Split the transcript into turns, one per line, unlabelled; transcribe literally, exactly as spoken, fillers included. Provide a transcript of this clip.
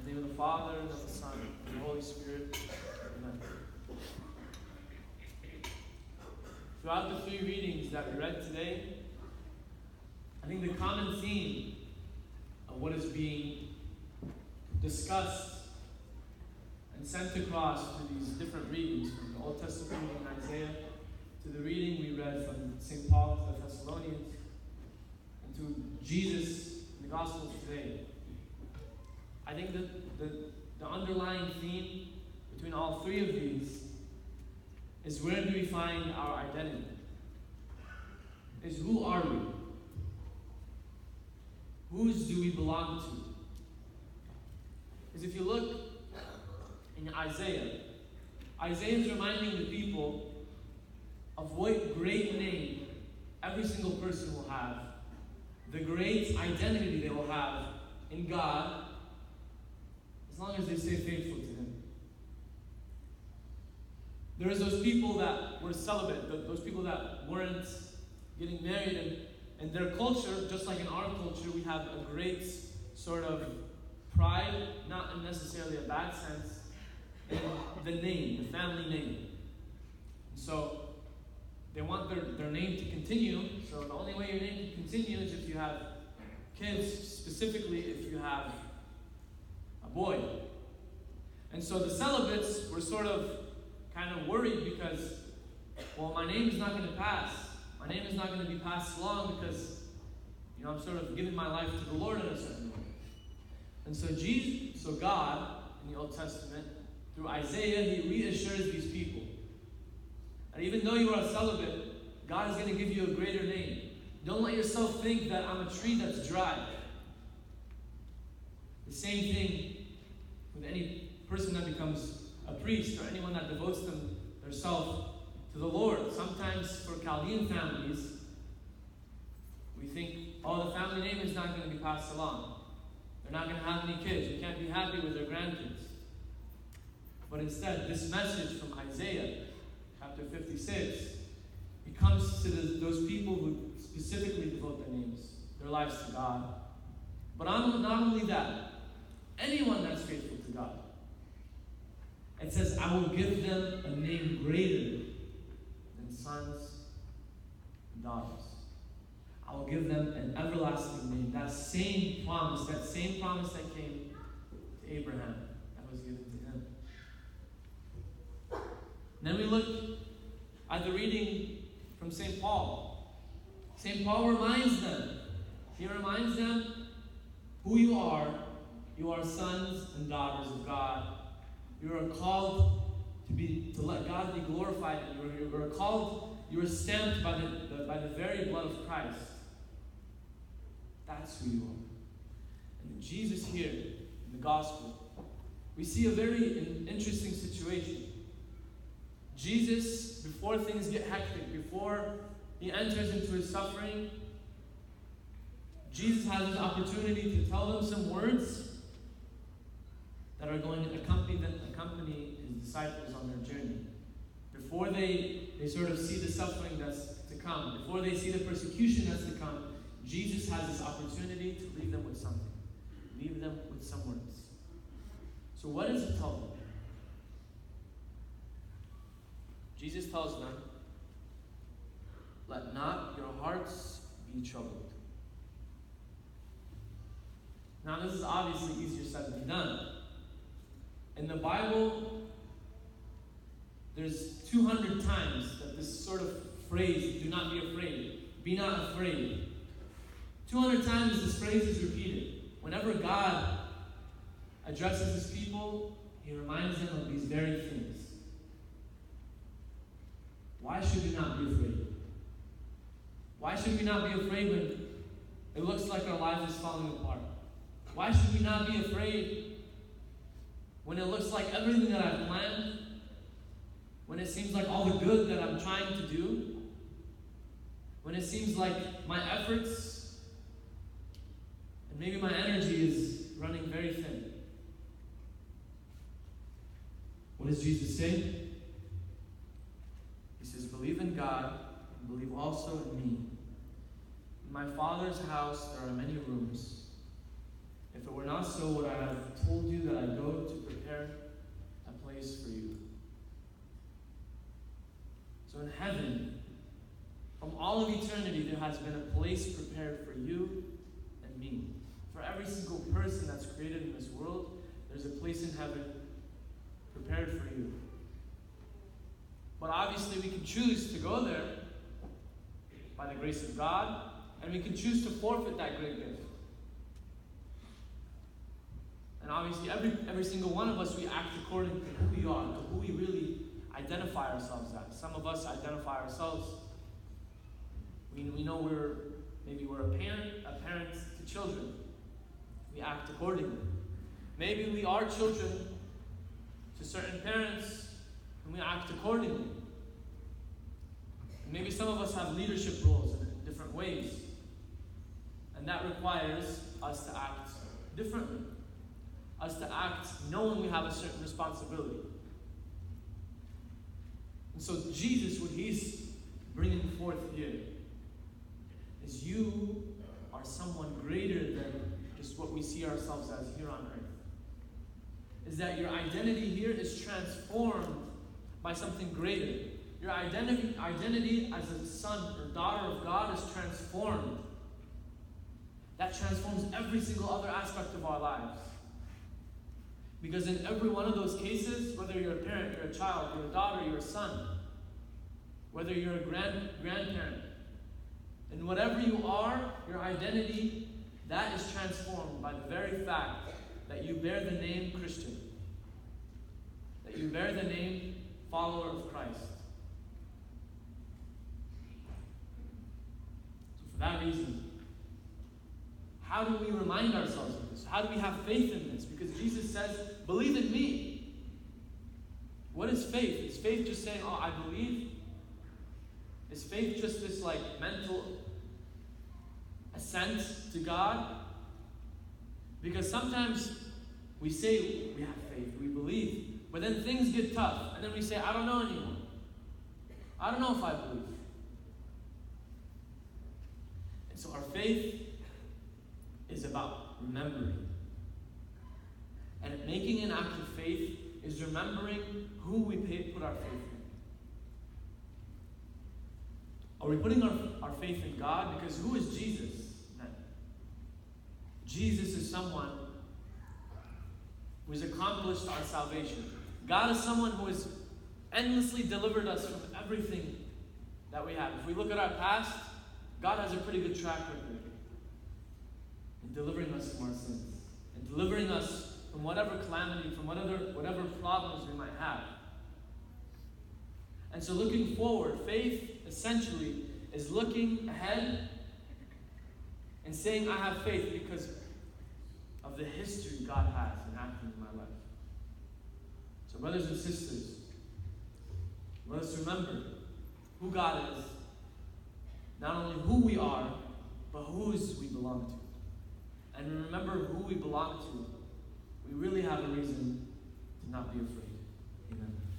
In the name of the Father, and of the Son, and of the Holy Spirit. Amen. Throughout the three readings that we read today, I think the common theme of what is being discussed and sent across through these different readings, from the Old Testament reading in Isaiah to the reading we read from Saint Paul to the Thessalonians, and to Jesus in the Gospels today. I think that the, the underlying theme between all three of these is, where do we find our identity? Is, who are we? Whose do we belong to? Because if you look in Isaiah, Isaiah is reminding the people of what great name every single person will have, the great identity they will have in God, as long as they stay faithful to Him. There's those people that were celibate, those people that weren't getting married, and in their culture, just like in our culture, we have a great sort of pride, not in necessarily a bad sense, in the name, the family name. And so they want their, their name to continue, so the only way your name can continue is if you have kids, specifically if you have a boy. And so the celibates were sort of kind of worried because, well, my name is not going to pass. My name is not going to be passed along because, you know, I'm sort of giving my life to the Lord in a certain way. And so Jesus, so God, in the Old Testament, through Isaiah, He reassures these people. And even though you are a celibate, God is going to give you a greater name. Don't let yourself think that I'm a tree that's dry. The same thing with any person that becomes a priest or anyone that devotes them themselves to the Lord. Sometimes for Chaldean families, we think, oh, the family name is not going to be passed along. They're not going to have any kids. We can't be happy with their grandkids. But instead, this message from Isaiah, chapter fifty-six, it comes to the, those people who specifically devote their names, their lives to God. But not only that, anyone that's faithful to God. It says, I will give them a name greater than sons and daughters. I will give them an everlasting name. That same promise, that same promise that came to Abraham, that was given to him. And then we look at the reading from Saint Paul. Saint Paul reminds them, he reminds them who you are. You are sons and daughters of God. You are called to be to let God be glorified. You are, you are called, you are stamped by the, the, by the very blood of Christ. That's who you are. And Jesus here, in the Gospel, we see a very in, interesting situation. Jesus, before things get hectic, before He enters into His suffering, Jesus has His opportunity to tell them some words that are going to accompany, them, accompany His disciples on their journey. Before they, they sort of see the suffering that's to come, before they see the persecution that's to come, Jesus has this opportunity to leave them with something. Leave them with some words. So what does He tell them? Jesus tells them, let not your hearts be troubled. Now this is obviously easier said than done. In the Bible, there's two hundred times that this sort of phrase, do not be afraid, be not afraid. two hundred times this phrase is repeated. Whenever God addresses His people, He reminds them of these very things. Why should we not be afraid? Why should we not be afraid when it looks like our lives is falling apart? Why should we not be afraid when it looks like everything that I've planned, when it seems like all the good that I'm trying to do, when it seems like my efforts and maybe my energy is running very thin? What does Jesus say? He says, believe in God and believe also in me. In my Father's house there are many rooms. If If it were not so, would I have told you that I go to prepare a place for you? So in heaven, from all of eternity, there has been a place prepared for you and me. For every single person that's created in this world, there's a place in heaven prepared for you. But obviously we can choose to go there by the grace of God, and we can choose to forfeit that great gift. And obviously every, every single one of us, we act according to who we are, to who we really identify ourselves as. Some of us identify ourselves, we, we know we're, maybe we're a parent, a parent to children. We act accordingly. Maybe we are children to certain parents, and we act accordingly. And maybe some of us have leadership roles in different ways, and that requires us to act differently. Us to act knowing we have a certain responsibility. And so Jesus, what he's bringing forth here, is you are someone greater than just what we see ourselves as here on earth. Is that your identity here is transformed by something greater. Your identity, identity as a son or daughter of God is transformed. That transforms every single other aspect of our lives. Because in every one of those cases, whether you're a parent, you're a child, you're a daughter, you're a son, whether you're a grand, grandparent, and whatever you are, your identity, that is transformed by the very fact that you bear the name Christian, that you bear the name follower of Christ. So for that reason, how do we remind ourselves of this? How do we have faith in this? Because Jesus says, believe in me. What is faith? Is faith just saying, oh, I believe? Is faith just this like mental assent to God? Because sometimes we say we have faith, we believe, but then things get tough, and then we say, I don't know anymore. I don't know if I believe. And so our faith is about remembering. And making an act of faith is remembering who we pay, put our faith in. Are we putting our, our faith in God? Because who is Jesus then? Jesus is someone who has accomplished our salvation. God is someone who has endlessly delivered us from everything that we have. If we look at our past, God has a pretty good track record in delivering us from our sins, and delivering us from whatever calamity, from whatever, whatever problems we might have. And so looking forward, faith essentially is looking ahead and saying, I have faith because of the history God has in acting in my life. So brothers and sisters, let us remember who God is, not only who we are, but whose we belong to. And remember who we belong to, we really have a reason to not be afraid. Amen.